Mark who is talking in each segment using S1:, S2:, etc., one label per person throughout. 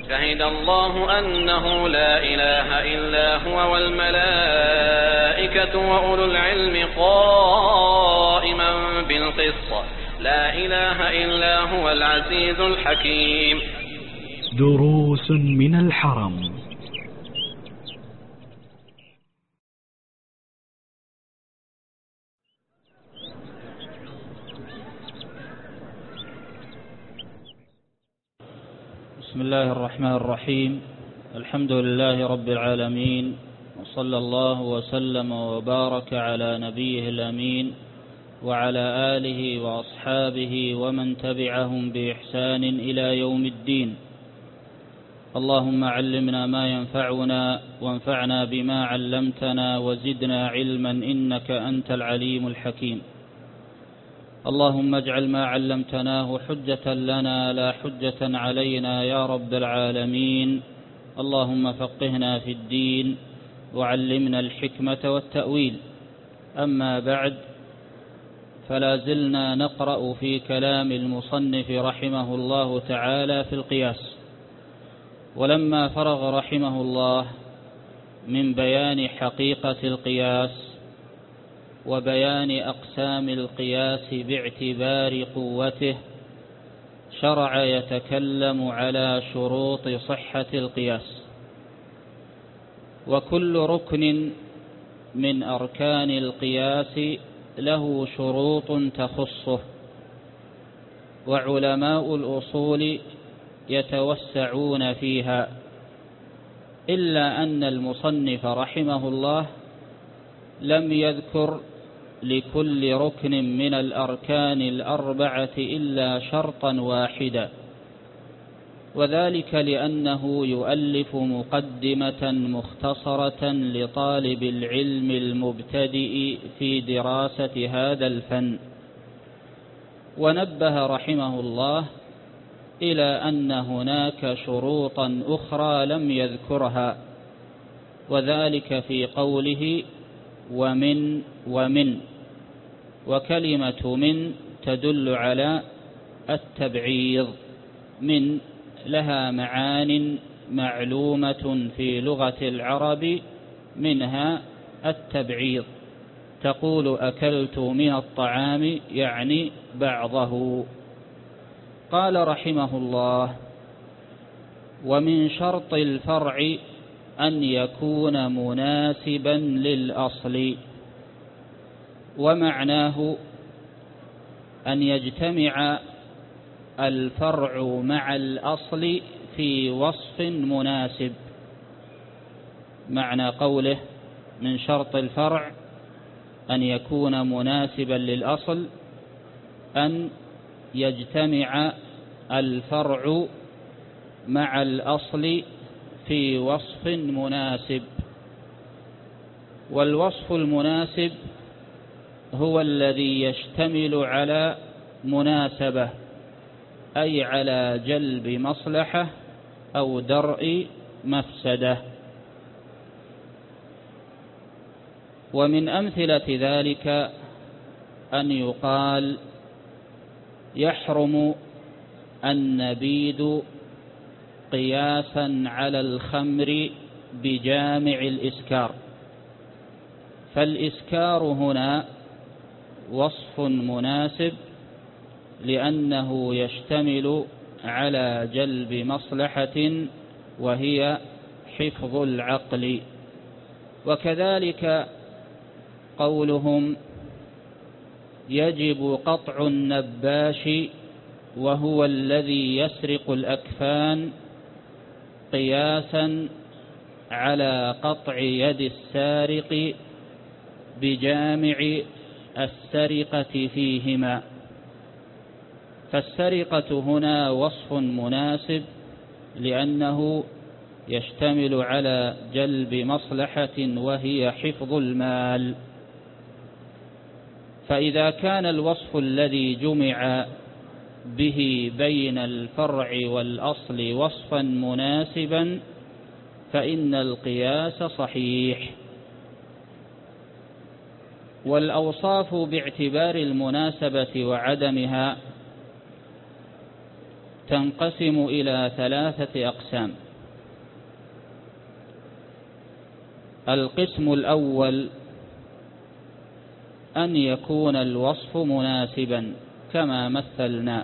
S1: شهد الله أنه لا إله إلا هو والملائكة وأولو العلم قائما بالقسط لا إله إلا هو العزيز الحكيم.
S2: دروس من الحرم.
S3: بسم الله الرحمن الرحيم. الحمد لله رب العالمين، وصلى الله وسلم وبارك على نبيه الأمين وعلى آله وأصحابه ومن تبعهم بإحسان إلى يوم الدين. اللهم علمنا ما ينفعنا وانفعنا بما علمتنا وزدنا علما إنك أنت العليم الحكيم. اللهم اجعل ما علمتناه حجة لنا لا حجة علينا يا رب العالمين. اللهم فقهنا في الدين وعلمنا الحكمة والتأويل. أما بعد، فلا زلنا نقرأ في كلام المصنف رحمه الله تعالى في القياس، ولما فرغ رحمه الله من بيان حقيقة القياس وبيان أقسام القياس باعتبار قوته، شرع يتكلم على شروط صحة القياس. وكل ركن من أركان القياس له شروط تخصه، وعلماء الأصول يتوسعون فيها، إلا أن المصنف رحمه الله لم يذكر لكل ركن من الأركان الأربعة إلا شرطا واحدا، وذلك لأنه يؤلف مقدمة مختصرة لطالب العلم المبتدئ في دراسة هذا الفن. ونبه رحمه الله إلى أن هناك شروطا أخرى لم يذكرها، وذلك في قوله ومن، وكلمة من تدل على التبعيض. من لها معان معلومة في لغة العرب، منها التبعيض، تقول أكلت من الطعام يعني بعضه. قال رحمه الله: ومن شرط الفرع أن يكون مناسبا للأصل، ومعناه أن يجتمع الفرع مع الأصل في وصف مناسب. معنى قوله من شرط الفرع أن يكون مناسبا للأصل أن يجتمع الفرع مع الأصل في وصف مناسب. والوصف المناسب هو الذي يشتمل على مناسبة، أي على جلب مصلحة أو درء مفسدة. ومن أمثلة ذلك أن يقال: يحرم النبيذ قياسا على الخمر بجامع الإسكار. فالإسكار هنا وصف مناسب لأنه يشتمل على جلب مصلحة وهي حفظ العقل. وكذلك قولهم: يجب قطع النباش وهو الذي يسرق الأكفان قياسا على قطع يد السارق بجامع السرقة فيهما. فالسرقة هنا وصف مناسب لأنه يشتمل على جلب مصلحة وهي حفظ المال. فإذا كان الوصف الذي جمع به بين الفرع والأصل وصفا مناسبا فإن القياس صحيح. والأوصاف باعتبار المناسبة وعدمها تنقسم إلى 3 أقسام. القسم الأول أن يكون الوصف مناسبا كما مثلنا،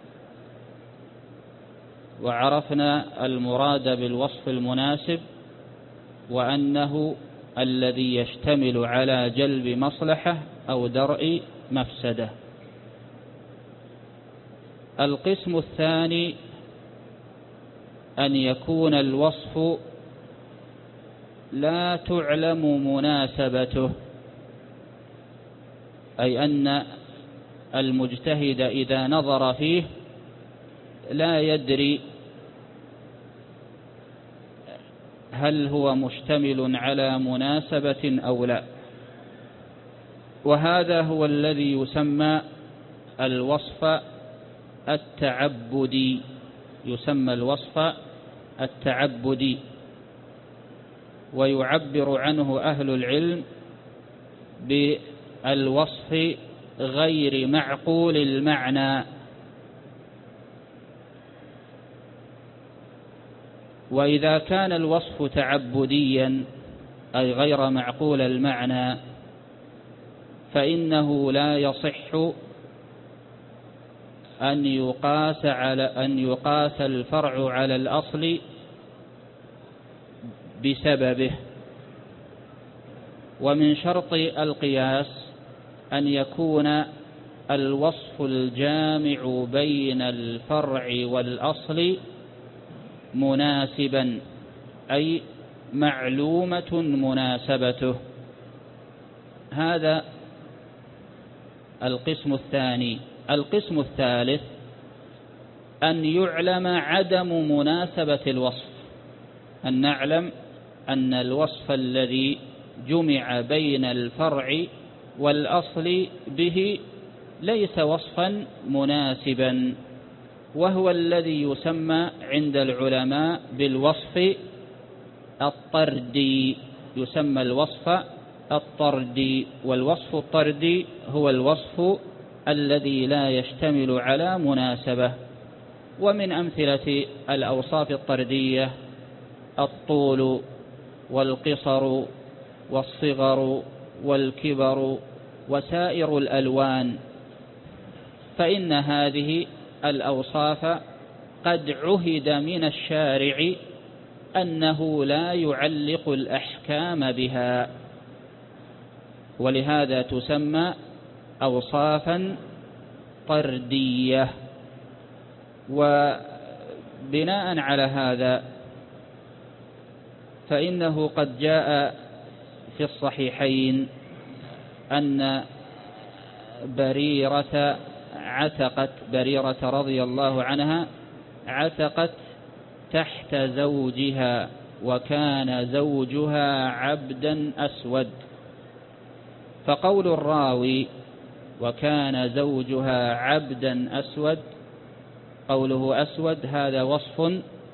S3: وعرفنا المراد بالوصف المناسب وأنه الذي يشتمل على جلب مصلحة أو درء مفسدة. القسم الثاني أن يكون الوصف لا تعلم مناسبته، أي أن المجتهد إذا نظر فيه لا يدري هل هو مشتمل على مناسبة أو لا، وهذا هو الذي يسمى الوصف التعبدي، يسمى الوصف التعبدي، ويعبر عنه أهل العلم بالوصف غير معقول المعنى. وإذا كان الوصف تعبديا أي غير معقول المعنى فإنه لا يصح أن يقاس الفرع على الأصل بسببه. ومن شرط القياس أن يكون الوصف الجامع بين الفرع والأصل مناسبا، أي معلومة مناسبته. هذا القسم الثاني. القسم الثالث أن يعلم عدم مناسبة الوصف، أن نعلم أن الوصف الذي جمع بين الفرع والأصل به ليس وصفا مناسبا، وهو الذي يسمى عند العلماء بالوصف الطردي، يسمى الوصف الطردي. والوصف الطردي هو الوصف الذي لا يشتمل على مناسبة. ومن أمثلة الأوصاف الطردية الطول والقصر والصغر والكبر وسائر الألوان، فإن هذه الأوصاف قد عهد من الشارع أنه لا يعلق الأحكام بها، ولهذا تسمى أوصافا طردية. وبناء على هذا فإنه قد جاء في الصحيحين أن بريرة رضي الله عنها عتقت تحت زوجها، وكان زوجها عبدا أسود. فقول الراوي وكان زوجها عبدا أسود، قوله أسود هذا وصف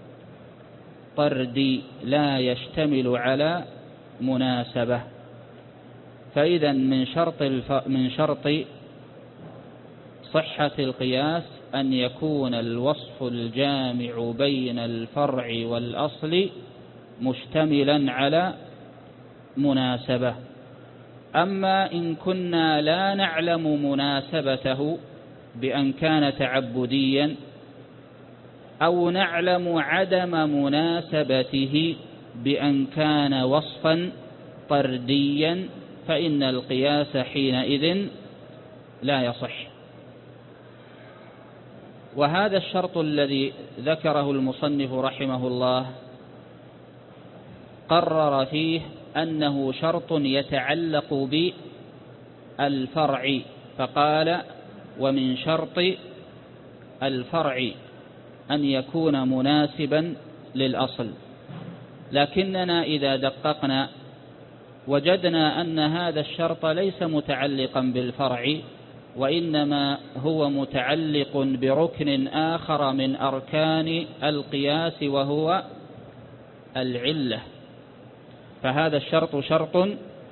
S3: طردي لا يشتمل على مناسبة. فإذا من شرط صحة القياس أن يكون الوصف الجامع بين الفرع والأصل مشتملا على مناسبة. أما إن كنا لا نعلم مناسبته بأن كان تعبديا، أو نعلم عدم مناسبته بأن كان وصفا طرديا، فإن القياس حينئذ لا يصح. وهذا الشرط الذي ذكره المصنف رحمه الله قرر فيه أنه شرط يتعلق بالفرع، فقال ومن شرط الفرع أن يكون مناسبا للأصل. لكننا إذا دققنا وجدنا أن هذا الشرط ليس متعلقا بالفرع، وإنما هو متعلق بركن آخر من أركان القياس وهو العلة. فهذا الشرط شرط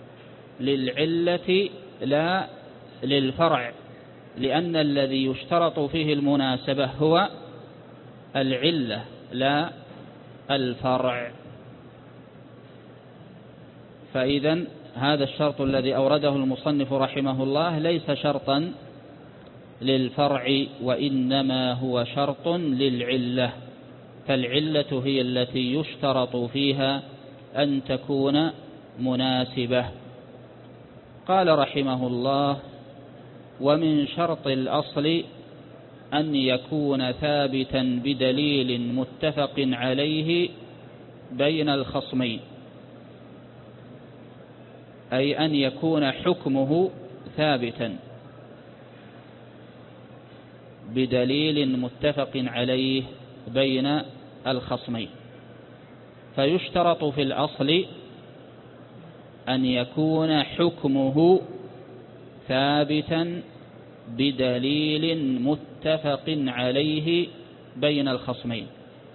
S3: للعلة لا للفرع، لأن الذي يشترط فيه المناسبة هو العلة لا الفرع. فإذن هذا الشرط الذي أورده المصنف رحمه الله ليس شرطا للفرع، وإنما هو شرط للعلة، فالعلة هي التي يشترط فيها أن تكون مناسبة. قال رحمه الله: ومن شرط الأصل أن يكون ثابتا بدليل متفق عليه بين الخصمين، أي أن يكون حكمه ثابتا بدليل متفق عليه بين الخصمين. فيشترط في الأصل أن يكون حكمه ثابتا بدليل متفق عليه بين الخصمين،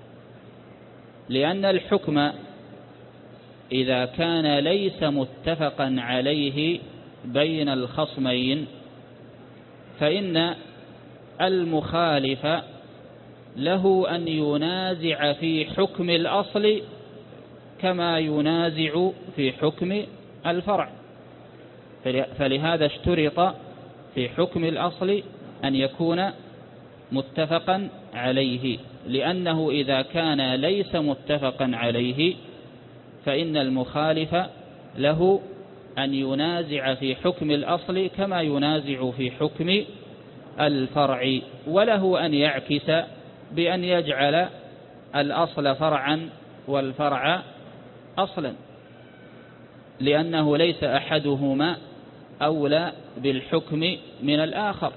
S3: لأن الحكم إذا كان ليس متفقا عليه بين الخصمين فإن المخالف له أن ينازع في حكم الأصل كما ينازع في حكم الفرع. فلهذا اشترط في حكم الأصل أن يكون متفقا عليه، لأنه إذا كان ليس متفقا عليه فإن المخالف له أن ينازع في حكم الأصل كما ينازع في حكم الفرع، وله أن يعكس بأن يجعل الأصل فرعا والفرع أصلا، لأنه ليس أحدهما أولى بالحكم من الآخر.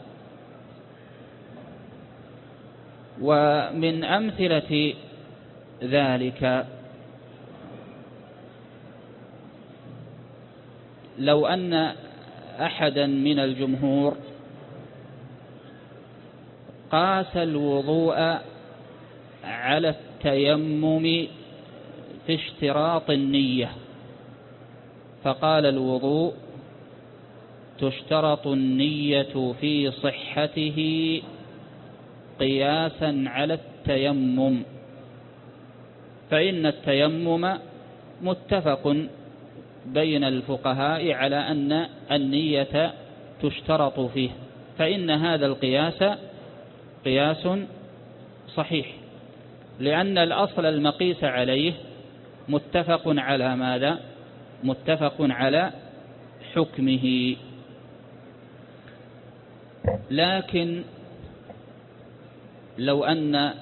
S3: ومن أمثلة ذلك لو أن أحدا من الجمهور قاس الوضوء على التيمم في اشتراط النية، فقال الوضوء تشترط النية في صحته قياسا على التيمم، فإن التيمم متفق بين الفقهاء على أن النية تشترط فيه، فإن هذا القياس قياس صحيح، لأن الأصل المقيس عليه متفق على ماذا؟ متفق على حكمه. لكن لو أن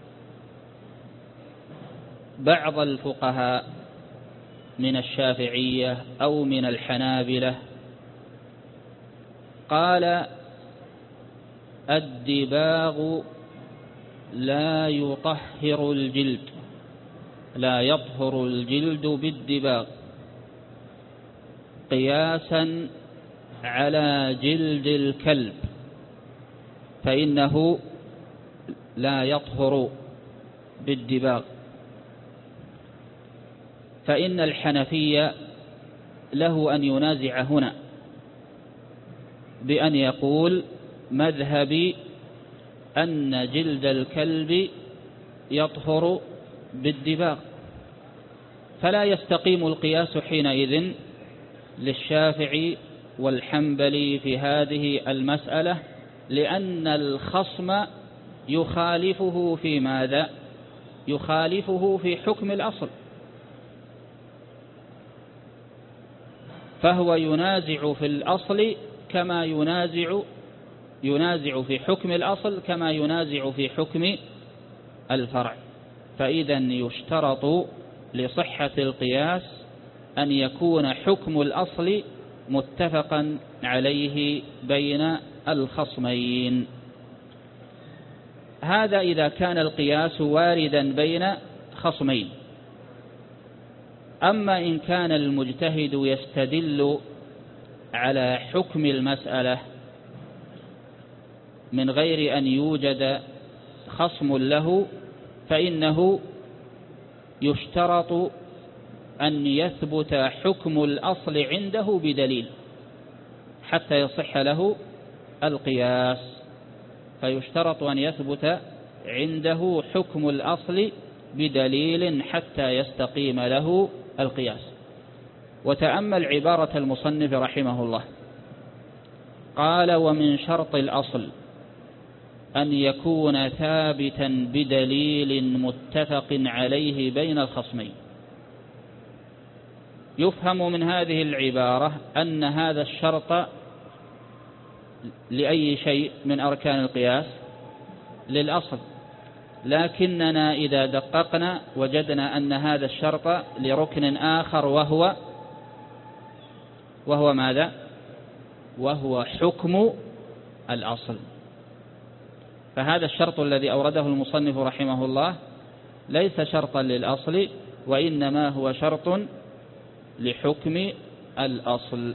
S3: بعض الفقهاء من الشافعية أو من الحنابلة قال الدباغ لا يطهر الجلد، لا يطهر الجلد بالدباغ قياسا على جلد الكلب، فإنه لا يطهر بالدباغ، فإن الحنفية له أن ينازع هنا بأن يقول مذهبي أن جلد الكلب يطهر بالدباغ، فلا يستقيم القياس حينئذ للشافعي والحنبلي في هذه المسألة، لأن الخصم يخالفه في ماذا؟ يخالفه في حكم الأصل، فهو ينازع في الأصل كما ينازع في حكم الأصل كما ينازع في حكم الفرع. فإذا يشترط لصحة القياس أن يكون حكم الأصل متفقا عليه بين الخصمين. هذا إذا كان القياس واردا بين خصمين. أما إن كان المجتهد يستدل على حكم المسألة من غير أن يوجد خصم له، فإنه يشترط أن يثبت حكم الأصل عنده بدليل حتى يصح له القياس، فيشترط أن يثبت عنده حكم الأصل بدليل حتى يستقيم له القياس. وتأمل عبارة المصنف رحمه الله، قال: ومن شرط الأصل أن يكون ثابتا بدليل متفق عليه بين الخصمين. يفهم من هذه العبارة أن هذا الشرط لأي شيء من أركان القياس؟ للأصل، لكننا إذا دققنا وجدنا أن هذا الشرط لركن آخر وهو ماذا؟ وهو حكم الأصل. فهذا الشرط الذي أورده المصنف رحمه الله ليس شرطا للأصل، وإنما هو شرط لحكم الأصل.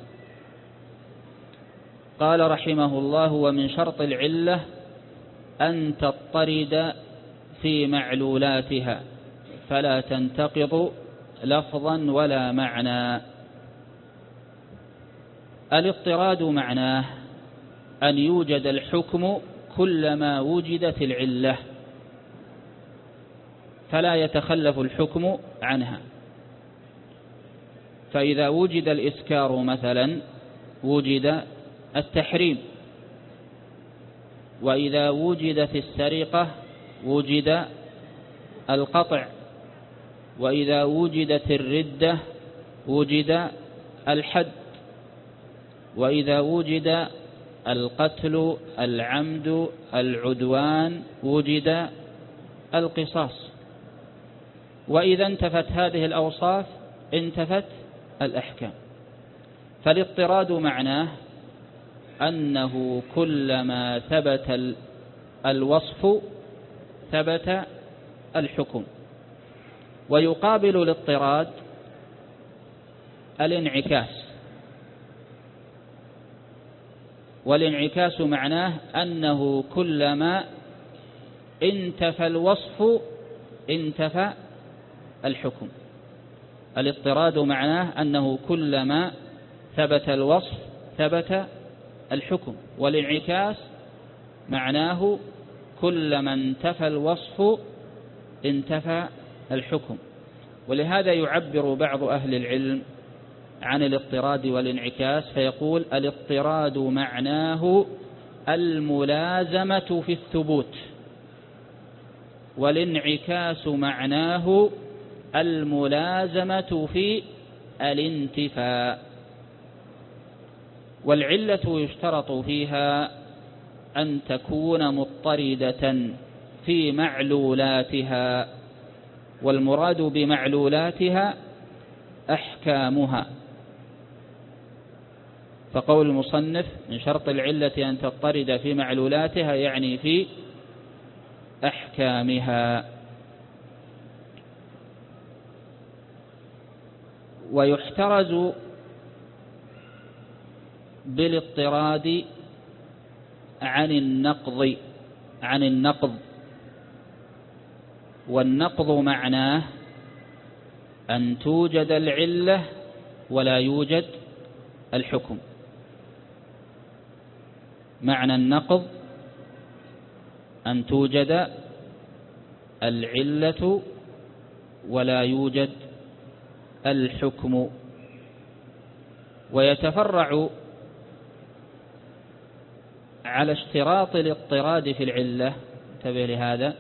S3: قال رحمه الله: ومن شرط العلة أن تضطرد في معلولاتها فلا تنتقض لفظا ولا معنى. الاضطراد معناه أن يوجد الحكم كلما وجدت العلة، فلا يتخلف الحكم عنها. فإذا وجد الإسكار مثلا وجد التحريم، وإذا وجدت السرقة وجد القطع، وإذا وجدت الردة وجد الحد، وإذا وجد القتل العمد العدوان وجد القصاص. وإذا انتفت هذه الأوصاف انتفت الأحكام. فالاضطراد معناه أنه كلما ثبت الوصف ثبت الحكم. ويقابل الاضطراد الانعكاس، والانعكاس معناه أنه كلما انتفى الوصف انتفى الحكم. الاضطراد معناه أنه كلما ثبت الوصف ثبت الحكم، والانعكاس معناه كلما انتفى الوصف انتفى الحكم. ولهذا يعبر بعض أهل العلم عن الاضطراد والانعكاس فيقول: الاضطراد معناه الملازمة في الثبوت، والانعكاس معناه الملازمة في الانتفاء. والعلة يشترط فيها أن تكون مضطردة في معلولاتها، والمراد بمعلولاتها أحكامها. فقول المصنف: من شرط العلة أن تضطرد في معلولاتها، يعني في أحكامها. ويحترز بالاضطراد عن النقض. والنقض معناه أن توجد العلة ولا يوجد الحكم. معنى النقض أن توجد العلة ولا يوجد الحكم. ويتفرع على اشتراط الاضطراد في العلة، انتبه لهذا،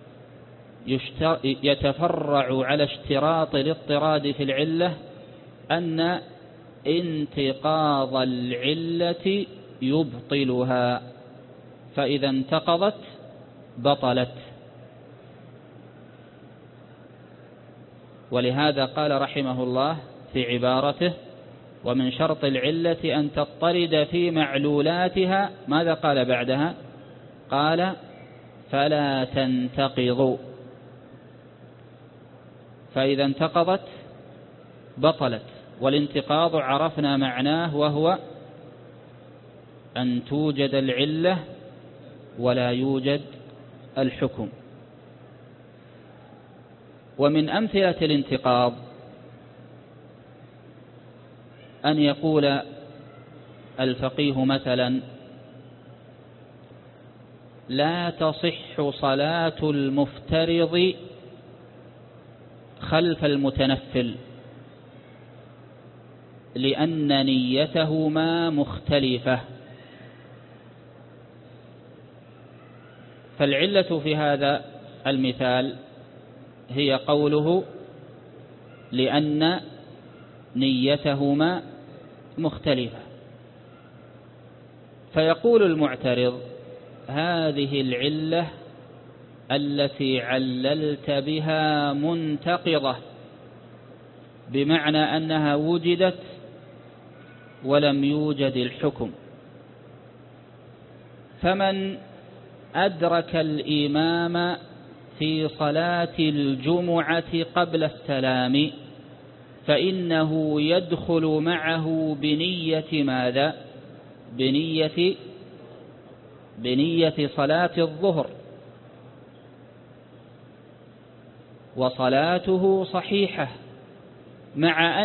S3: يتفرع على اشتراط الاضطراد في العلة أن انتقاض العلة يبطلها، فإذا انتقضت بطلت. ولهذا قال رحمه الله في عبارته: ومن شرط العلة أن تضطرد في معلولاتها. ماذا قال بعدها؟ قال: فلا تنتقض. فإذا انتقضت بطلت. والانتقاض عرفنا معناه، وهو أن توجد العلة ولا يوجد الحكم. ومن أمثلة الانتقاض أن يقول الفقيه مثلا: لا تصح صلاة المفترض خلف المتنفل لأن نيتهما مختلفة. فالعلة في هذا المثال هي قوله لأن نيتهما مختلفة. فيقول المعترض: هذه العلة التي عللت بها منتقضة، بمعنى أنها وجدت ولم يوجد الحكم. فمن أدرك الإمام في صلاة الجمعة قبل السلام فإنه يدخل معه بنية ماذا؟ بنية صلاة الظهر، وصلاته صحيحة مع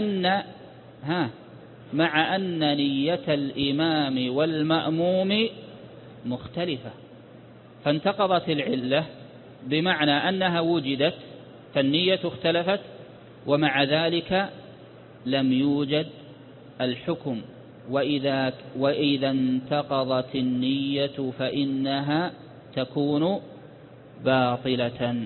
S3: أن نية الإمام والمأموم مختلفة. فانتقضت العلة بمعنى أنها وجدت فالنية اختلفت، ومع ذلك لم يوجد الحكم. وإذا انتقضت النية فإنها تكون باطلة.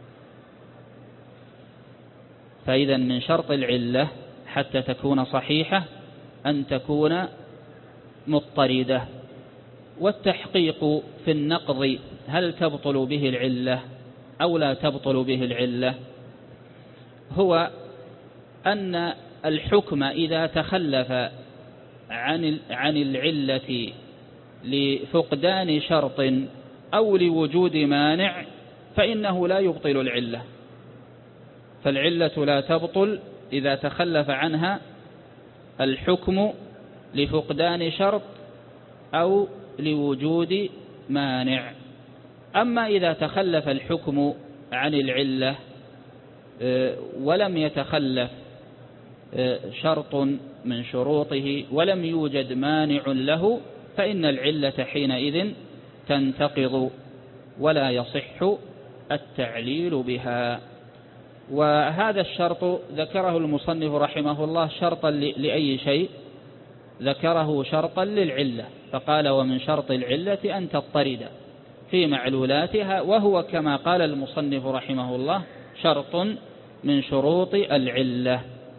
S3: فإذا من شرط العلة حتى تكون صحيحة أن تكون مضطردة. والتحقيق في النقض هل تبطل به العلة أو لا تبطل به العلة هو أن الحكم إذا تخلف عن العلة لفقدان شرط أو لوجود مانع فإنه لا يبطل العلة. فالعلة لا تبطل إذا تخلف عنها الحكم لفقدان شرط أو لوجود مانع. أما إذا تخلف الحكم عن العلة ولم يتخلف شرط من شروطه ولم يوجد مانع له فإن العلة حينئذ تنتقض ولا يصح التعليل بها. وهذا الشرط ذكره المصنف رحمه الله شرطا لأي شيء؟ ذكره شرطا للعلة، فقال: ومن شرط العلة أن تضطرد في معلولاتها، وهو كما قال المصنف رحمه الله شرط من شروط العلة.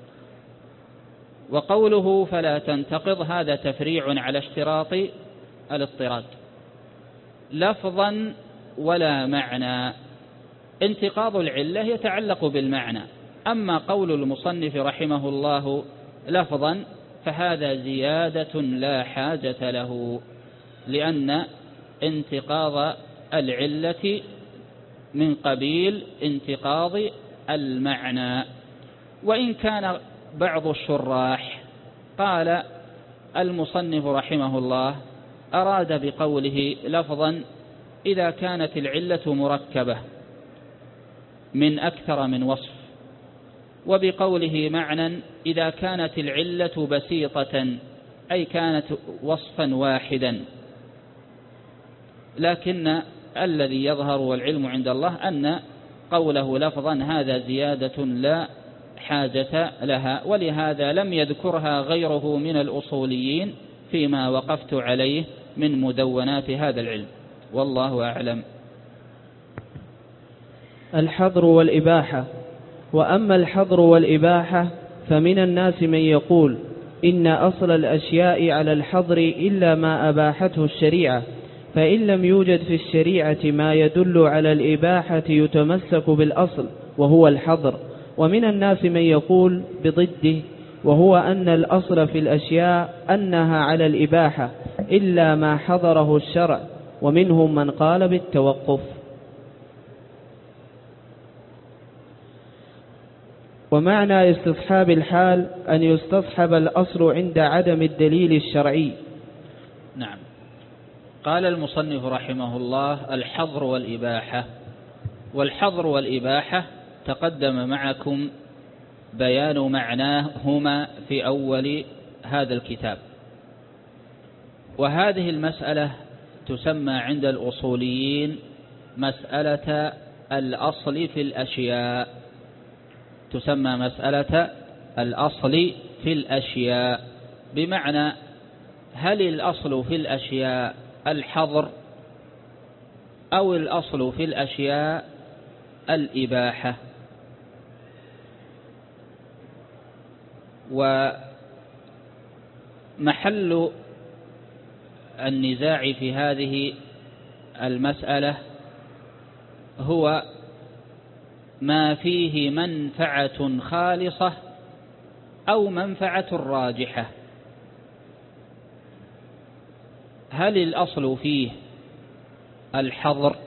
S3: وقوله فلا تنتقض هذا تفريع على اشتراط الاضطراد لفظا ولا معنى. انتقاض العلة يتعلق بالمعنى، أما قول المصنف رحمه الله لفظا فهذا زيادة لا حاجة له، لأن انتقاض العلة من قبيل انتقاض المعنى. وإن كان بعض الشراح قال المصنف رحمه الله أراد بقوله لفظا إذا كانت العلة مركبة من أكثر من وصف، وبقوله معنى إذا كانت العلة بسيطة أي كانت وصفا واحدا. لكن الذي يظهر والعلم عند الله أن قوله لفظا هذا زيادة لا حاجة لها، ولهذا لم يذكرها غيره من الأصوليين فيما وقفت عليه من مدونات هذا العلم، والله أعلم.
S4: الحظر والإباحة. وأما الحظر والإباحة فمن الناس من يقول إن أصل الأشياء على الحظر إلا ما أباحته الشريعة، فإن لم يوجد في الشريعة ما يدل على الإباحة يتمسك بالأصل وهو الحظر. ومن الناس من يقول بضده، وهو أن الأصل في الأشياء أنها على الإباحة إلا ما حظره الشرع، ومنهم من قال بالتوقف. ومعنى استصحاب الحال أن يستصحب الأصل عند عدم الدليل الشرعي.
S3: نعم. قال المصنف رحمه الله الحظر والإباحة. والحظر والإباحة تقدم معكم بيان معناهما في أول هذا الكتاب. وهذه المسألة تسمى عند الأصوليين مسألة الأصل في الأشياء، تسمى مسألة الأصل في الأشياء، بمعنى هل الأصل في الأشياء الحظر أو الأصل في الأشياء الإباحة. ومحل النزاع في هذه المسألة هو ما فيه منفعة خالصة أو منفعة راجحة. هل الأصل فيه الحظر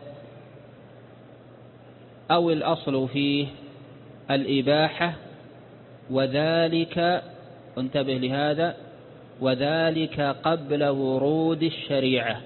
S3: أو الأصل فيه الإباحة؟ وذلك، انتبه لهذا، وذلك قبل ورود الشريعة.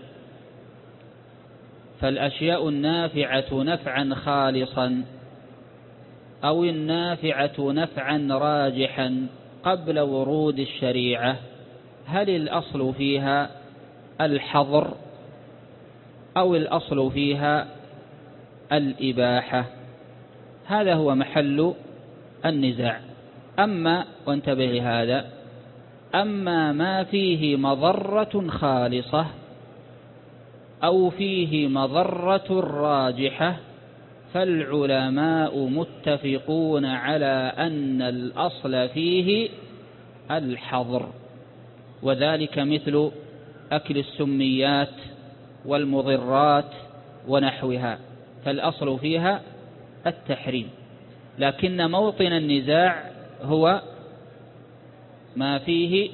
S3: فالأشياء النافعة نفعا خالصا أو النافعة نفعا راجحا قبل ورود الشريعة، هل الأصل فيها الحظر أو الأصل فيها الإباحة؟ هذا هو محل النزاع. أما، وانتبه لهذا، أما ما فيه مضرة خالصة أو فيه مضرة راجحة فالعلماء متفقون على أن الأصل فيه الحظر، وذلك مثل أكل السميات والمضرات ونحوها، فالأصل فيها التحريم. لكن موطن النزاع هو ما فيه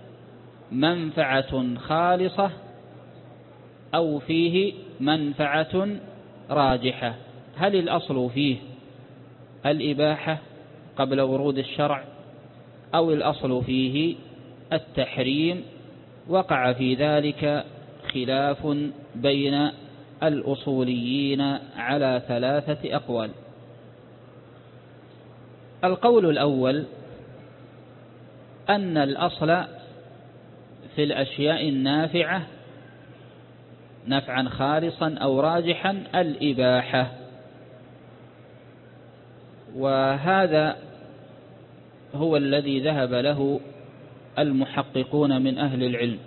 S3: منفعة خالصة أو فيه منفعة راجحة، هل الأصل فيه الإباحة قبل ورود الشرع أو الأصل فيه التحريم؟ وقع في ذلك خلاف بين الأصوليين على 3 أقوال. القول الأول أن الأصل في الأشياء النافعة نفعا خالصا أو راجحا الإباحة، وهذا هو الذي ذهب له المحققون من أهل العلم،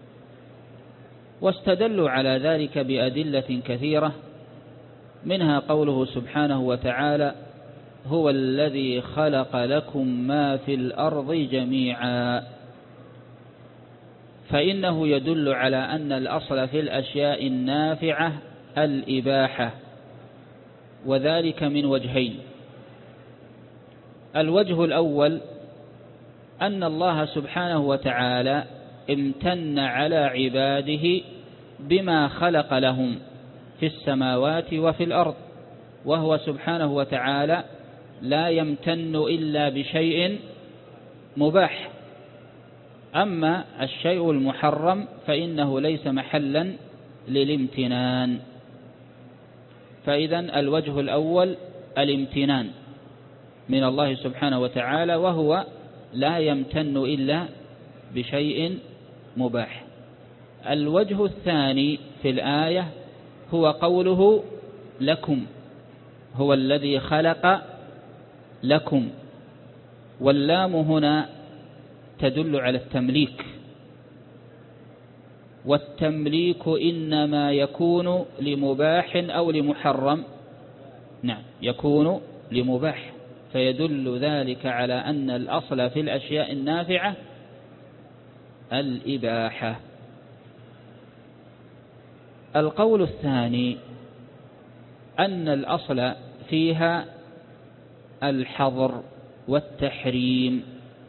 S3: واستدلوا على ذلك بأدلة كثيرة، منها قوله سبحانه وتعالى: هو الذي خلق لكم ما في الأرض جميعا، فإنه يدل على أن الأصل في الأشياء النافعة الإباحة، وذلك من وجهين. الوجه الأول أن الله سبحانه وتعالى امتن على عباده بما خلق لهم في السماوات وفي الأرض، وهو سبحانه وتعالى لا يمتن إلا بشيء مباح، أما الشيء المحرم فإنه ليس محلا للامتنان. فإذن الوجه الأول الامتنان من الله سبحانه وتعالى، وهو لا يمتن إلا بشيء مباح. الوجه الثاني في الآية هو قوله لكم، هو الذي خلق لكم، واللام هنا تدل على التمليك، والتمليك إنما يكون لمباح أو لمحرم. نعم، يكون لمباح، فيدل ذلك على أن الأصل في الأشياء النافعة الإباحة. القول الثاني أن الأصل فيها الحظر والتحريم،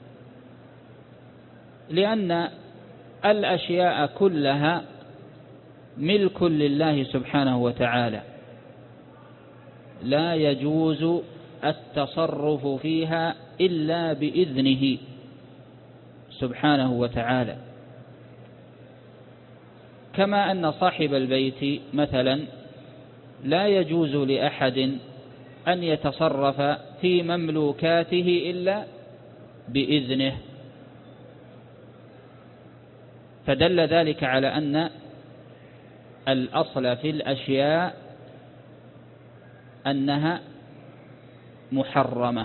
S3: لأن الأشياء كلها ملك لله سبحانه وتعالى، لا يجوز التصرف فيها إلا بإذنه سبحانه وتعالى، كما أن صاحب البيت مثلا لا يجوز لأحد أن يتصرف في مملوكاته إلا بإذنه، فدل ذلك على أن الأصل في الأشياء أنها محرمة،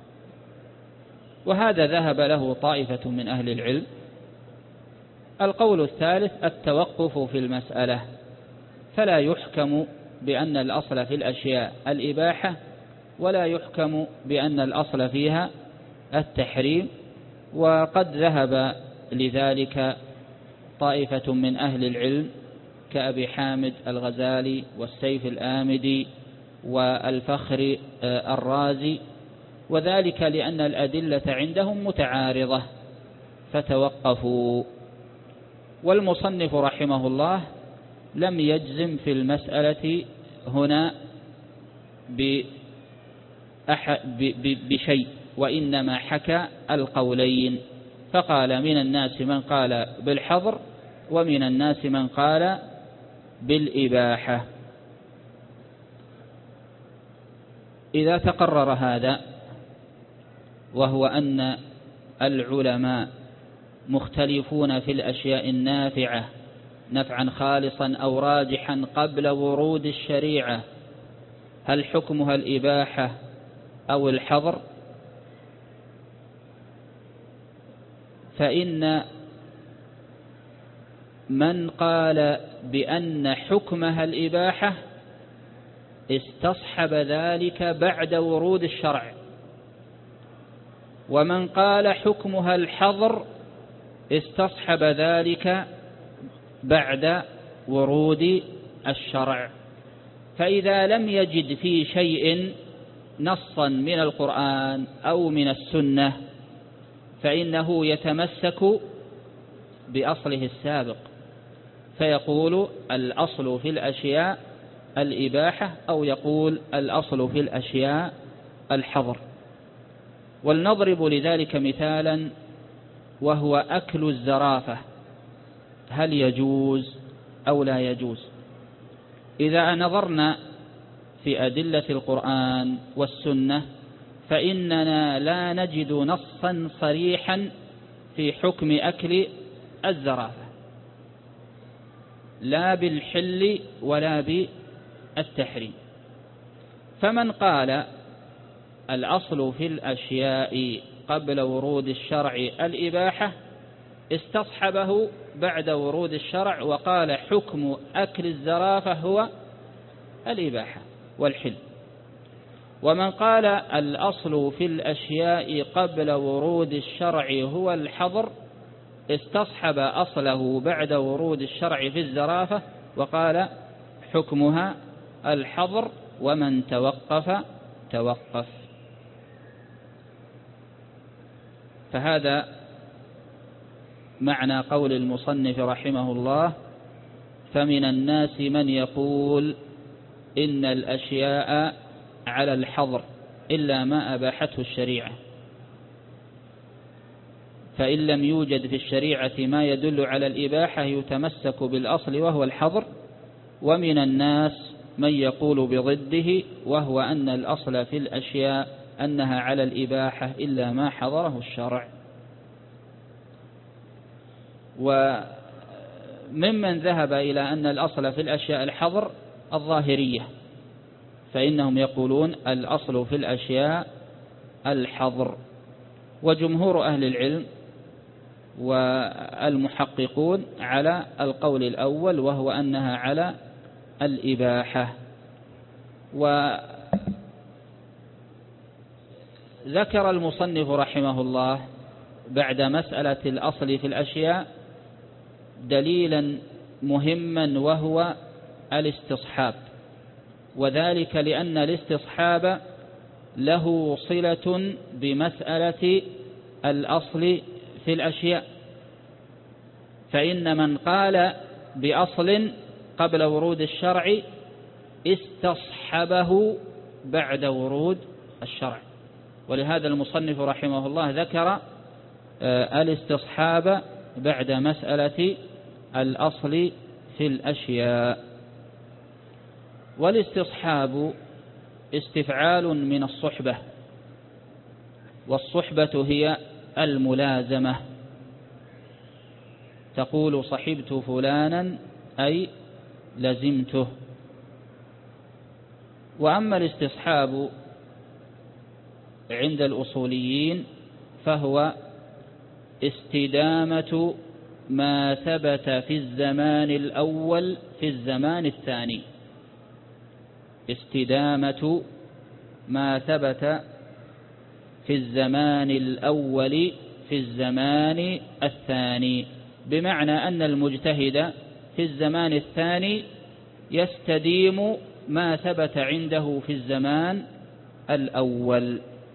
S3: وهذا ذهب له طائفة من أهل العلم. القول الثالث التوقف في المسألة، فلا يحكم بأن الأصل في الأشياء الإباحة ولا يحكم بأن الأصل فيها التحريم، وقد ذهب لذلك طائفة من أهل العلم كأبي حامد الغزالي والسيف الآمدي والفخر الرازي، وذلك لأن الأدلة عندهم متعارضة فتوقفوا. والمصنف رحمه الله لم يجزم في المسألة هنا بشيء، وإنما حكى القولين، فقال من الناس من قال بالحظر ومن الناس من قال بالإباحة. إذا تقرر هذا، وهو أن العلماء مختلفون في الأشياء النافعة نفعا خالصا أو راجحا قبل ورود الشريعة، هل حكمها الإباحة أو الحظر؟ فإن من قال بأن حكمها الإباحة استصحب ذلك بعد ورود الشرع، ومن قال حكمها الحظر استصحب ذلك بعد ورود الشرع. فإذا لم يجد في شيء نصا من القرآن أو من السنة فإنه يتمسك بأصله السابق، فيقول الأصل في الأشياء الإباحة أو يقول الأصل في الأشياء الحظر. ولنضرب لذلك مثالا، وهو أكل الزرافة، هل يجوز أو لا يجوز؟ إذا نظرنا في أدلة القرآن والسنة فإننا لا نجد نصا صريحا في حكم أكل الزرافة، لا بالحل ولا بالتحريم. فمن قال الأصل في الأشياء قبل ورود الشرع الإباحة استصحبه بعد ورود الشرع وقال حكم أكل الزرافة هو الإباحة والحل. ومن قال الأصل في الأشياء قبل ورود الشرع هو الحظر استصحب أصله بعد ورود الشرع في الزرافة وقال حكمها الحظر، ومن توقف. فهذا معنى قول المصنف رحمه الله: فمن الناس من يقول إن الأشياء على الحظر إلا ما أباحته الشريعة، فإن لم يوجد في الشريعة ما يدل على الإباحة يتمسك بالأصل وهو الحظر. ومن الناس من يقول بضده، وهو أن الأصل في الأشياء أنها على الإباحة إلا ما حظره الشرع. وممن ذهب إلى أن الأصل في الأشياء الحظر الظاهرية، فإنهم يقولون الأصل في الأشياء الحظر. وجمهور أهل العلم والمحققون على القول الأول، وهو أنها على الإباحة. وذكر المصنف رحمه الله بعد مسألة الأصل في الأشياء دليلا مهما، وهو الاستصحاب، وذلك لأن الاستصحاب له صلة بمسألة الأصل في الأشياء. فإن من قال بأصل قبل ورود الشرع استصحبه بعد ورود الشرع، ولهذا المصنف رحمه الله ذكر الاستصحاب بعد مسألة الأصل في الأشياء. والاستصحاب استفعال من الصحبة، والصحبة هي الملازمة. تقول صحبت فلانا أي لزمته. وأما الاستصحاب عند الأصوليين فهو استدامة ما ثبت في الزمان الأول في الزمان الثاني، استدامة ما ثبت في الزمان الأول في الزمان الثاني، بمعنى أن المجتهد في الزمان الثاني يستديم ما ثبت عنده في الزمان الأول.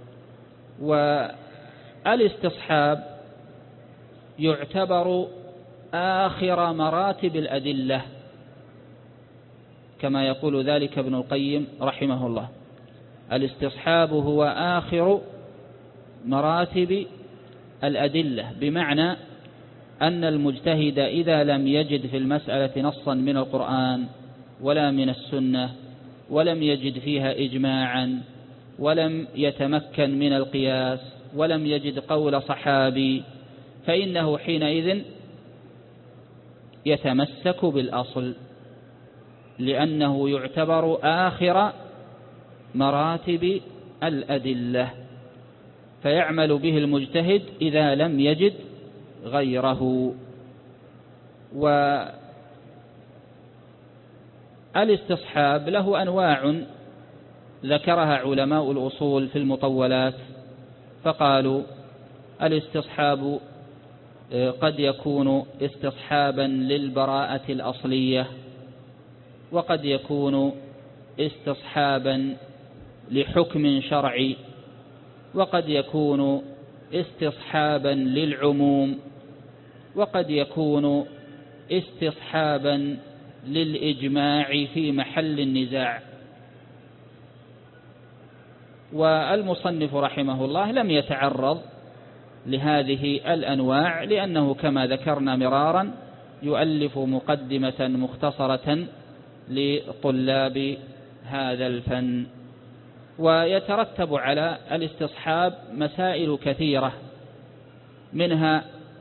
S3: والاستصحاب يعتبر آخر مراتب الأدلة كما يقول ذلك ابن القيم رحمه الله. الاستصحاب هو آخر مراتب الأدلة، بمعنى أن المجتهد إذا لم يجد في المسألة نصا من القرآن ولا من السنة، ولم يجد فيها إجماعا، ولم يتمكن من القياس، ولم يجد قول صحابي، فإنه حينئذ يتمسك بالأصل، لأنه يعتبر آخر مراتب الأدلة، فيعمل به المجتهد إذا لم يجد غيره. والاستصحاب له أنواع ذكرها علماء الأصول في المطولات، فقالوا الاستصحاب قد يكون استصحابا للبراءة الأصلية، وقد يكون استصحابا لحكم شرعي، وقد يكون استصحابا للعموم، وقد يكون استصحابا للإجماع في محل النزاع. والمصنف رحمه الله لم يتعرض لهذه الأنواع، لأنه كما ذكرنا مرارا يؤلف مقدمة مختصرة لطلاب هذا الفن. ويترتب على الاستصحاب مسائل كثيرة، منها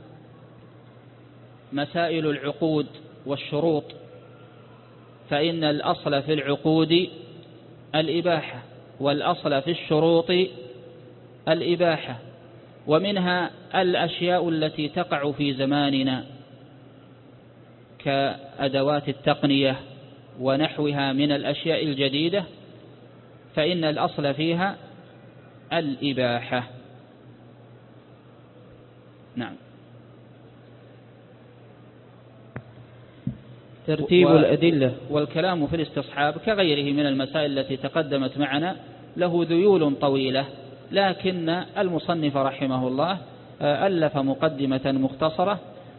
S3: مسائل العقود والشروط، فإن الأصل في العقود الإباحة، والأصل في الشروط الإباحة. ومنها الأشياء التي تقع في زماننا كأدوات التقنية ونحوها من الأشياء الجديدة، فإن الأصل فيها الإباحة. نعم.
S4: ترتيب الأدلة.
S3: والكلام في الاستصحاب كغيره من المسائل التي تقدمت معنا له ذيول طويلة، لكن المصنف رحمه الله ألف مقدمة مختصرة،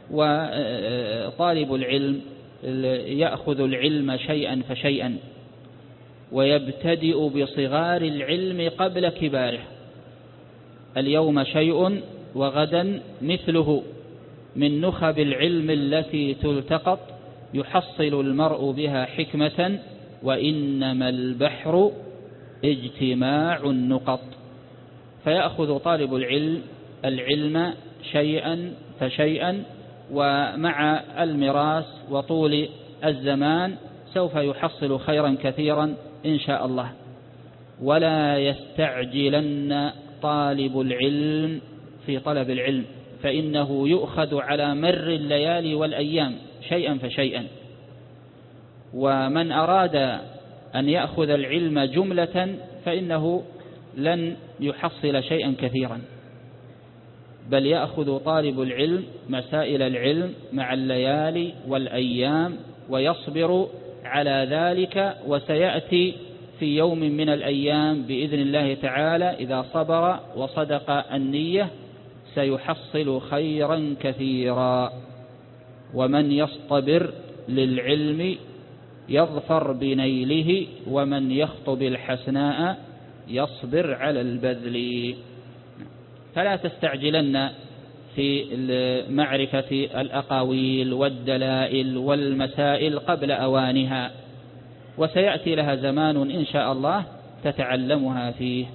S3: وطالب العلم يأخذ العلم شيئا فشيئا، ويبتدئ بصغار العلم قبل كباره. اليوم شيء وغدا مثله، من نخب العلم التي تلتقط، يحصل المرء بها حكمة، وإنما البحر اجتماع النقط. فيأخذ طالب العلم شيئا فشيئا، ومع المراس وطول الزمان سوف يحصل خيرا كثيرا إن شاء الله. ولا يستعجلن طالب العلم في طلب العلم، فإنه يؤخذ على مر الليالي والأيام شيئا فشيئا. ومن أراد أن يأخذ العلم جملة فإنه لن يحصل شيئا كثيرا، بل يأخذ طالب العلم مسائل العلم مع الليالي والأيام ويصبر على ذلك، وسيأتي في يوم من الأيام بإذن الله تعالى إذا صبر وصدق النية سيحصل خيرا كثيرا. ومن يصطبر للعلم يظفر بنيله، ومن يخطب الحسناء يصبر على البذل. فلا تستعجلن في معرفة الأقاويل والدلائل والمسائل قبل أوانها، وسيأتي لها زمان إن شاء الله تتعلمها فيه.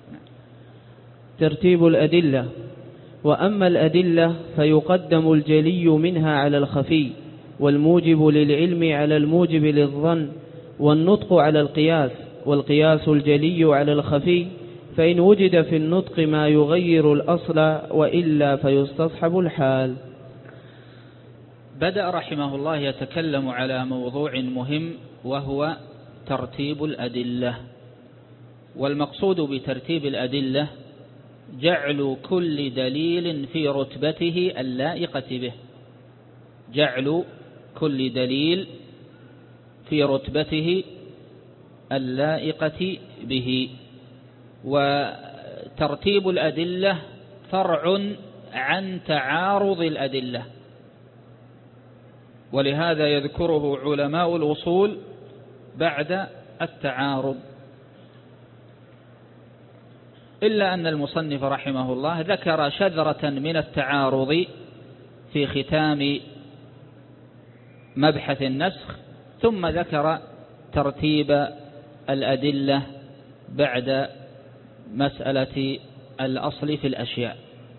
S4: ترتيب الأدلة. وأما الأدلة فيقدم الجلي منها على الخفي، والموجب للعلم على الموجب للظن، والنطق على القياس، والقياس الجلي على الخفي، فإن وجد في النطق ما يغير الأصل وإلا فيستصحب الحال.
S3: بدأ رحمه الله يتكلم على موضوع مهم، وهو ترتيب الأدلة. والمقصود بترتيب الأدلة جعل كل دليل في رتبته اللائقة به، جعل كل دليل في رتبته اللائقة به. وترتيب الأدلة فرع عن تعارض الأدلة، ولهذا يذكره علماء الأصول بعد التعارض، إلا أن المصنف رحمه الله ذكر شذرة من التعارض في ختام مبحث النسخ، ثم ذكر ترتيب الأدلة بعد مسألة الأصل في الأشياء.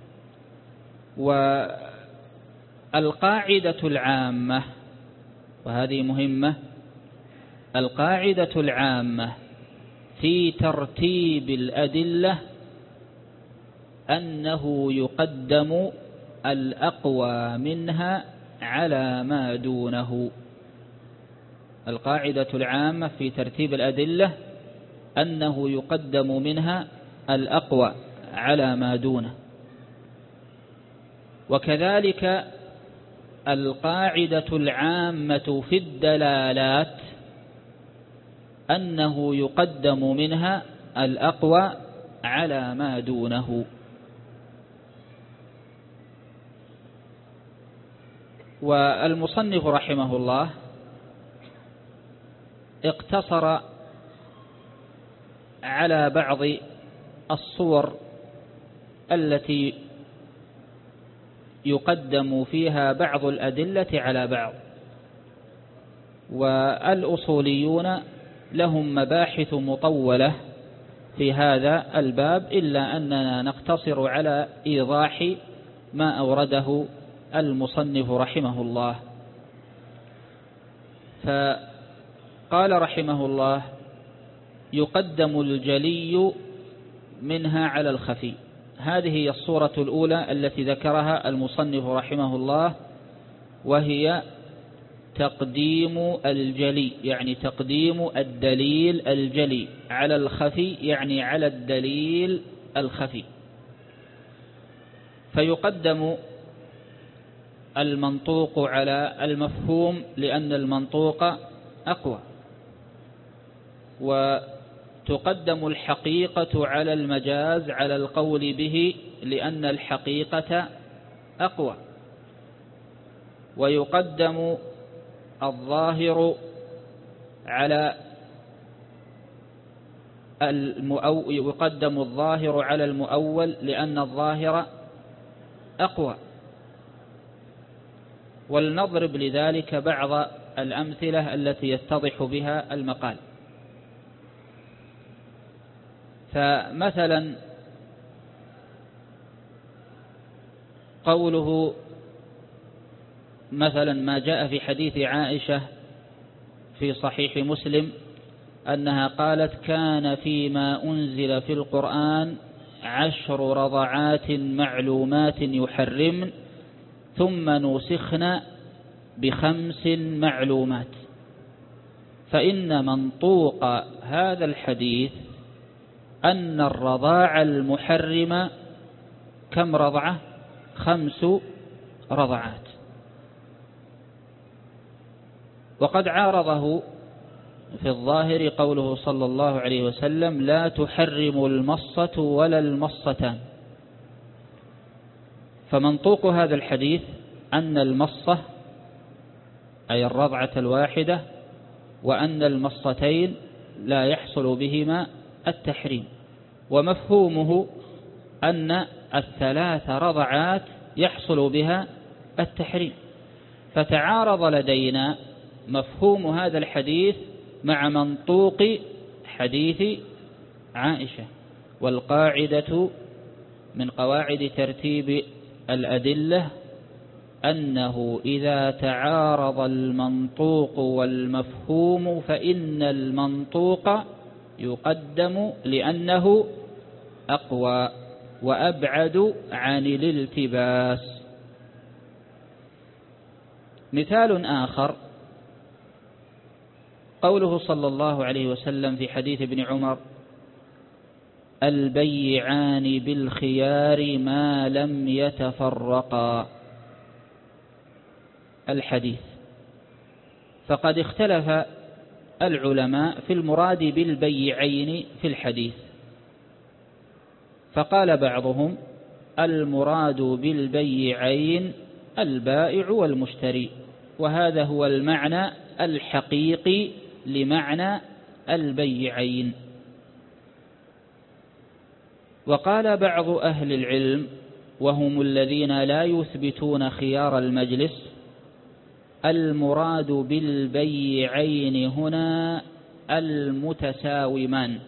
S3: والقاعدة العامة، وهذه مهمة، القاعدة العامة في ترتيب الأدلة أنه يقدم الأقوى منها على ما دونه. القاعدة العامة في ترتيب الأدلة أنه يقدم منها الأقوى على ما دونه. وكذلك القاعدة العامة في الدلالات أنه يقدم منها الأقوى على ما دونه. والمصنف رحمه الله اقتصر على بعض الصور التي يقدم فيها بعض الأدلة على بعض، والأصوليون لهم مباحث مطولة في هذا الباب، إلا أننا نقتصر على إيضاح ما أورده المصنف رحمه الله. فقال رحمه الله: يقدم الجلي منها على الخفي. هذه هي الصورة الأولى التي ذكرها المصنف رحمه الله، وهي تقديم الجلي، يعني تقديم الدليل الجلي على الخفي، يعني على الدليل الخفي. فيقدم المنطوق على المفهوم لأن المنطوق أقوى، وتقدم الحقيقة على المجاز على القول به لأن الحقيقة أقوى، ويقدم الظاهر على يقدم الظاهر على المؤول لأن الظاهر أقوى. ولنضرب لذلك بعض الأمثلة التي يتضح بها المقال. فمثلا قوله مثلا ما جاء في حديث عائشة في صحيح مسلم أنها قالت: كان فيما أنزل في القرآن 10 رضعات معلومات يحرمن ثم نسخن ب5 معلومات. فإن منطوق هذا الحديث أن الرضاع المحرم كم رضعة؟ 5 رضعات. وقد عارضه في الظاهر قوله صلى الله عليه وسلم: لا تحرم المصة ولا المصتان. فمنطوق هذا الحديث أن المصة أي الرضعة الواحدة، وأن المصتين لا يحصل بهما التحريم، ومفهومه أن 3 رضعات يحصل بها التحريم. فتعارض لدينا مفهوم هذا الحديث مع منطوق حديث عائشة. والقاعدة من قواعد ترتيب الأدلة أنه إذا تعارض المنطوق والمفهوم فإن المنطوق يقدم لأنه أقوى وأبعد عن الالتباس. مثال آخر قوله صلى الله عليه وسلم في حديث ابن عمر: البيعان بالخيار ما لم يتفرقا. الحديث، فقد اختلف العلماء في المراد بالبيعين في الحديث، فقال بعضهم: المراد بالبيعين البائع والمشتري، وهذا هو المعنى الحقيقي لمعنى البيعين. وقال بعض أهل العلم وهم الذين لا يثبتون خيار المجلس: المراد بالبيعين هنا المتساومان،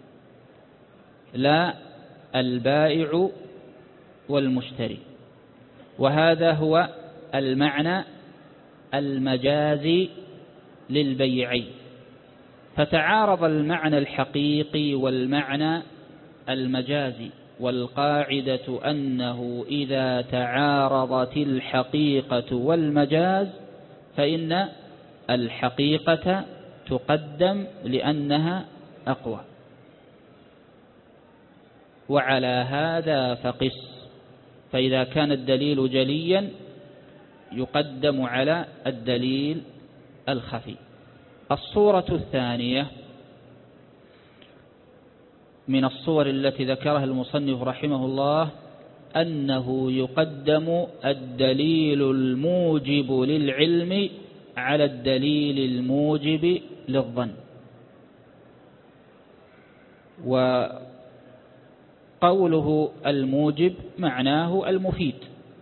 S3: لا البائع والمشتري، وهذا هو المعنى المجازي للبيعين. فتعارض المعنى الحقيقي والمعنى المجازي، والقاعدة أنه إذا تعارضت الحقيقة والمجاز فإن الحقيقة تقدم لأنها أقوى. وعلى هذا فقس، فإذا كان الدليل جليا يقدم على الدليل الخفي. الصورة الثانية من الصور التي ذكرها المصنف رحمه الله أنه يقدم الدليل الموجب للعلم على الدليل الموجب للظن. وقوله الموجب معناه المفيد،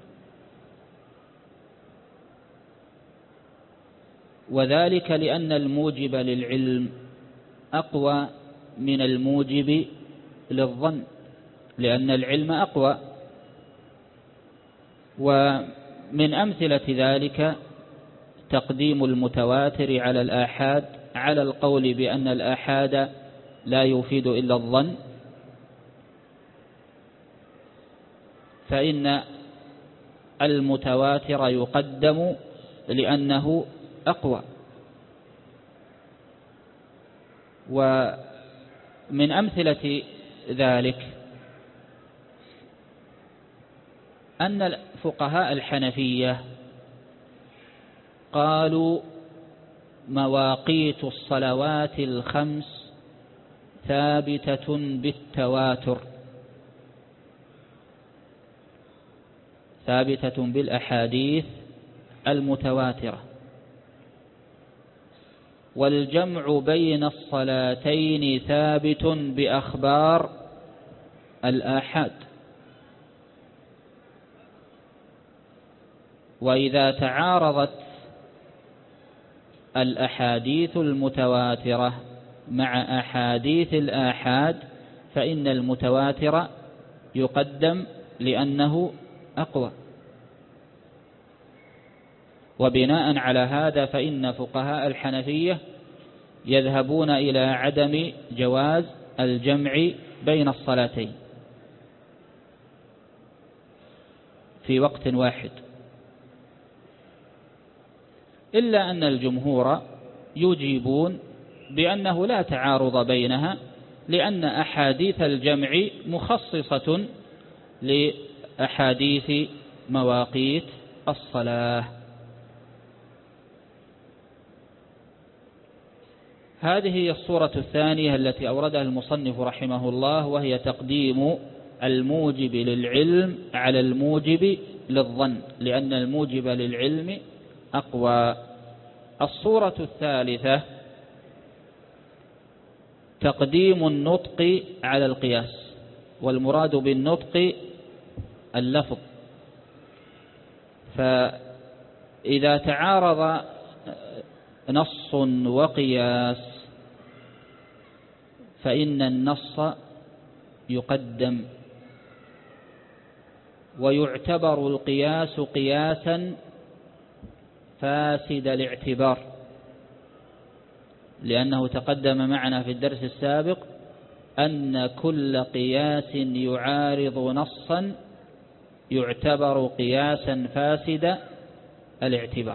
S3: وذلك لأن الموجب للعلم أقوى من الموجب للظن، لأن العلم أقوى. ومن أمثلة ذلك تقديم المتواتر على الآحاد على القول بأن الآحاد لا يفيد إلا الظن، فإن المتواتر يقدم لأنه أقوى. ومن أمثلة ذلك أن فقهاء الحنفية قالوا مواقيت الصلوات الخمس ثابتة بالتواتر، ثابتة بالأحاديث المتواترة، والجمع بين الصلاتين ثابت بأخبار الآحاد. وإذا تعارضت الأحاديث المتواترة مع أحاديث الآحاد فإن المتواتر يقدم لأنه أقوى. وبناء على هذا فإن فقهاء الحنفية يذهبون إلى عدم جواز الجمع بين الصلاتين في وقت واحد، إلا أن الجمهور يجيبون بأنه لا تعارض بينها، لأن أحاديث الجمع مخصصة لأحاديث مواقيت الصلاة. هذه هي الصورة الثانية التي أوردها المصنف رحمه الله، وهي تقديم الموجب للعلم على الموجب للظن، لأن الموجب للعلم أقوى. الصورة الثالثة تقديم النطق على القياس، والمراد بالنطق اللفظ. فإذا تعارض نص وقياس فإن النص يقدم ويعتبر القياس قياسا فاسد الاعتبار، لأنه تقدم معنا في الدرس السابق أن كل قياس يعارض نصا يعتبر قياسا فاسد الاعتبار.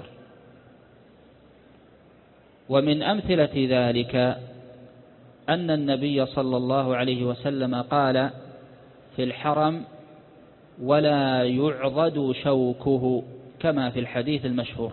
S3: ومن أمثلة ذلك أن النبي صلى الله عليه وسلم قال في الحرم: ولا يعضد شوكه، كما في الحديث المشهور،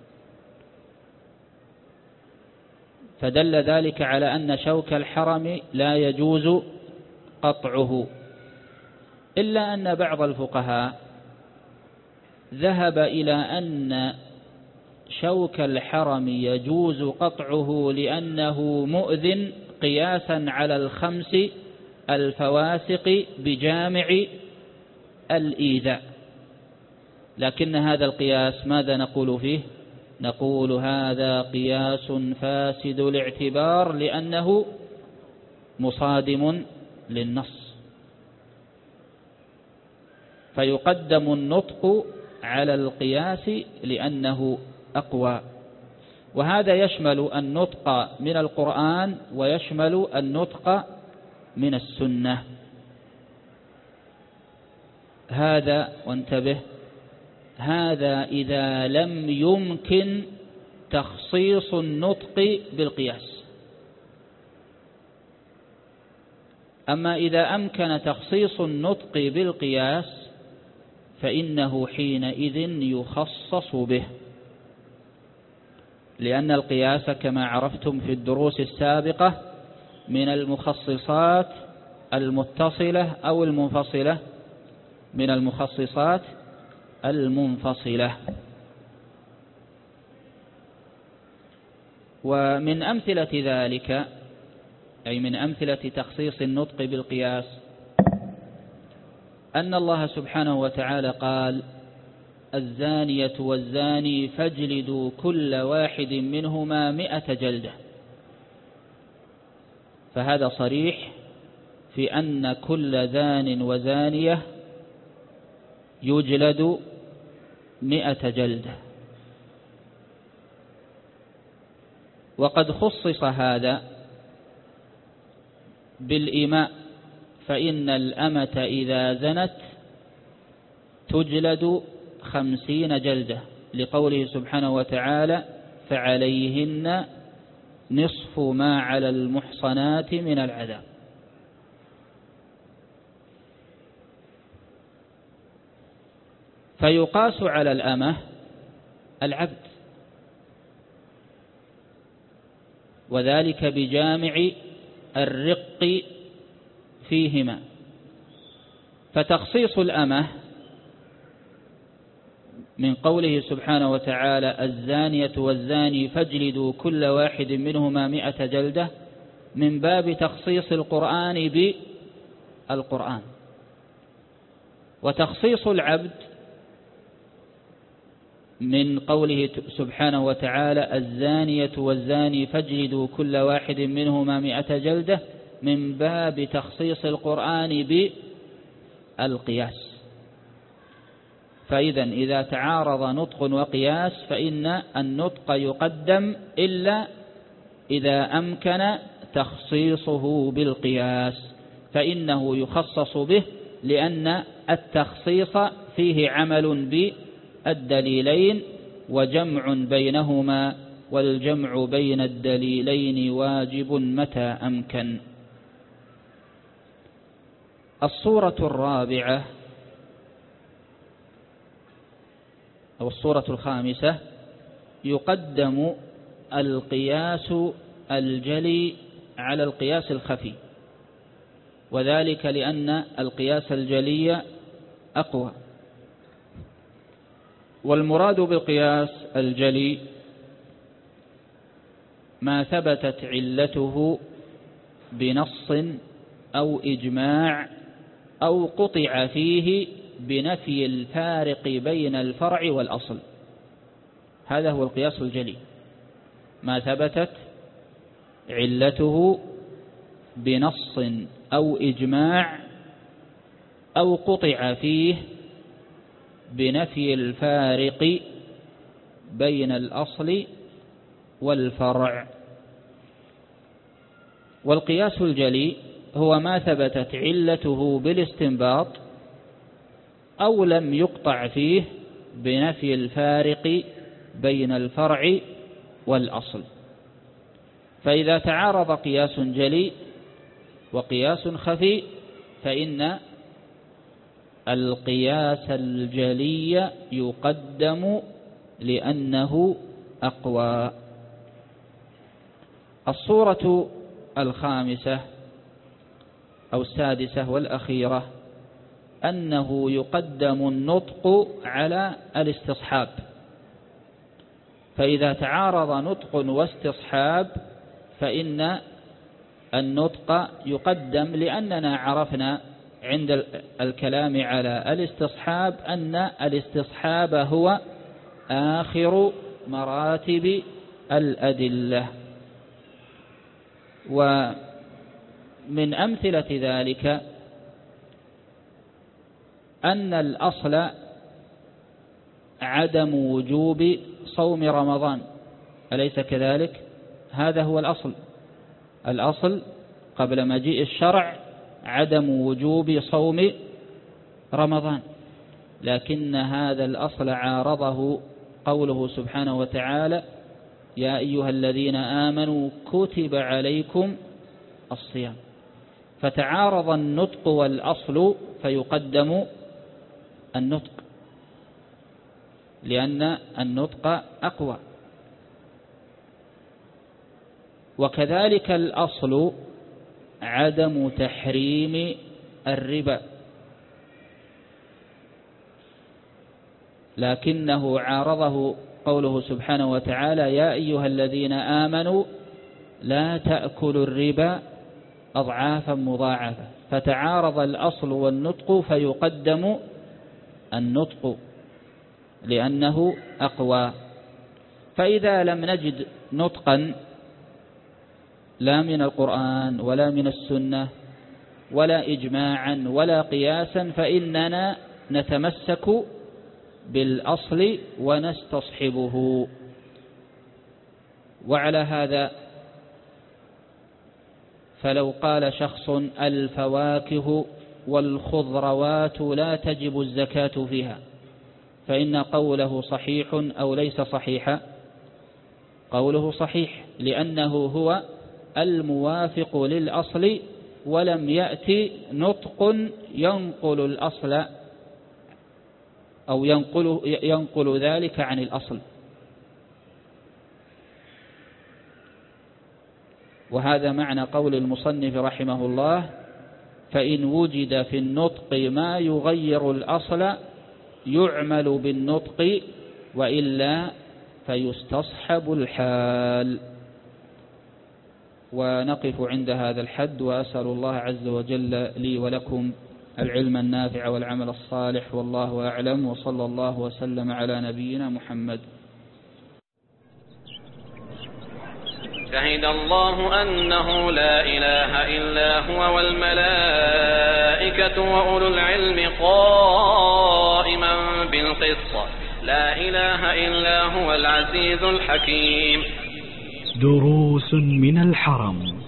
S3: فدل ذلك على أن شوك الحرم لا يجوز قطعه، إلا أن بعض الفقهاء ذهب إلى أن شوك الحرم يجوز قطعه لأنه مؤذن قياسا على الخمس الفواسق بجامع الإيذاء. لكن هذا القياس ماذا نقول فيه؟ نقول هذا قياس فاسد الاعتبار، لأنه مصادم للنص، فيقدم النطق على القياس لأنه أقوى. وهذا يشمل النطق من القرآن ويشمل النطق من السنة. هذا، وانتبه، هذا إذا لم يمكن تخصيص النطق بالقياس. أما إذا أمكن تخصيص النطق بالقياس فإنه حينئذ يخصص به، لأن القياس كما عرفتم في الدروس السابقة من المخصصات المتصلة أو المنفصلة، من المخصصات المنفصلة. ومن أمثلة ذلك، أي من أمثلة تخصيص النطق بالقياس، أن الله سبحانه وتعالى قال: الزانية والزاني فاجلدوا كل واحد منهما 100 جلدة. فهذا صريح في أن كل زان وزانية يجلد 100 جلدة. وقد خصص هذا بالإيماء، فإن الأمة إذا زنت تجلد 50 جلدة، لقوله سبحانه وتعالى: فعليهن نصف ما على المحصنات من العذاب. فيقاس على الأمة العبد، وذلك بجامع الرق فيهما. فتخصيص الأمة من قوله سبحانه وتعالى: الزانية والزاني فاجلدوا كل واحد منهما 100 جلدة، من باب تخصيص القرآن بالقرآن. وتخصيص العبد من قوله سبحانه وتعالى: الزانية والزاني فاجلدوا كل واحد منهما 100 جلدة، من باب تخصيص القرآن بالقياس. فإذا إذا تعارض نطق وقياس فإن النطق يقدم إلا إذا أمكن تخصيصه بالقياس، فإنه يخصص به، لأن التخصيص فيه عمل بالدليلين وجمع بينهما، والجمع بين الدليلين واجب متى أمكن. الصورة الرابعة أو الصورة الخامسة: يقدم القياس الجلي على القياس الخفي، وذلك لأن القياس الجلي أقوى. والمراد بالقياس الجلي ما ثبتت علته بنص أو إجماع أو قطع فيه بنفي الفارق بين الفرع والأصل. هذا هو القياس الجلي، ما ثبتت علته بنص أو إجماع أو قطع فيه بنفي الفارق بين الأصل والفرع. والقياس الجلي هو ما ثبتت علته بالاستنباط أو لم يقطع فيه بنفي الفارق بين الفرع والأصل. فإذا تعارض قياس جلي وقياس خفي فإن القياس الجلي يقدم لأنه أقوى. الصورة الخامسة أو السادسة والأخيرة أنه يقدم النطق على الاستصحاب. فإذا تعارض نطق واستصحاب فإن النطق يقدم، لأننا عرفنا عند الكلام على الاستصحاب أن الاستصحاب هو آخر مراتب الأدلة. ومن أمثلة ذلك أن الأصل عدم وجوب صوم رمضان، أليس كذلك؟ هذا هو الأصل. الأصل قبل مجيء الشرع عدم وجوب صوم رمضان، لكن هذا الأصل عارضه قوله سبحانه وتعالى: يا أيها الذين آمنوا كتب عليكم الصيام. فتعارض النطق والأصل فيقدم النطق لأن النطق أقوى. وكذلك الأصل عدم تحريم الربا، لكنه عارضه قوله سبحانه وتعالى: يا أيها الذين آمنوا لا تأكلوا الربا أضعافا مضاعفة. فتعارض الأصل والنطق فيقدم النطق لأنه أقوى. فإذا لم نجد نطقا لا من القرآن ولا من السنة ولا إجماعا ولا قياسا فإننا نتمسك بالأصل ونستصحبه. وعلى هذا فلو قال شخص: الفواكه والخضروات لا تجب الزكاة فيها، فإن قوله صحيح أو ليس صحيحا؟ قوله صحيح، لأنه هو الموافق للأصل، ولم يأتي نطق ينقل الأصل أو ينقل ذلك عن الأصل. وهذا معنى قول المصنف رحمه الله: فإن وجد في النطق ما يغير الأصل يعمل بالنطق، وإلا فيستصحب الحال. ونقف عند هذا الحد، وأسأل الله عز وجل لي ولكم العلم النافع والعمل الصالح، والله أعلم، وصلى الله وسلم على نبينا محمد.
S1: شهد الله أنه لا إله إلا هو والملائكة وأولو العلم قائما بالقسط لا إله إلا هو العزيز الحكيم.
S2: دروس من الحرم.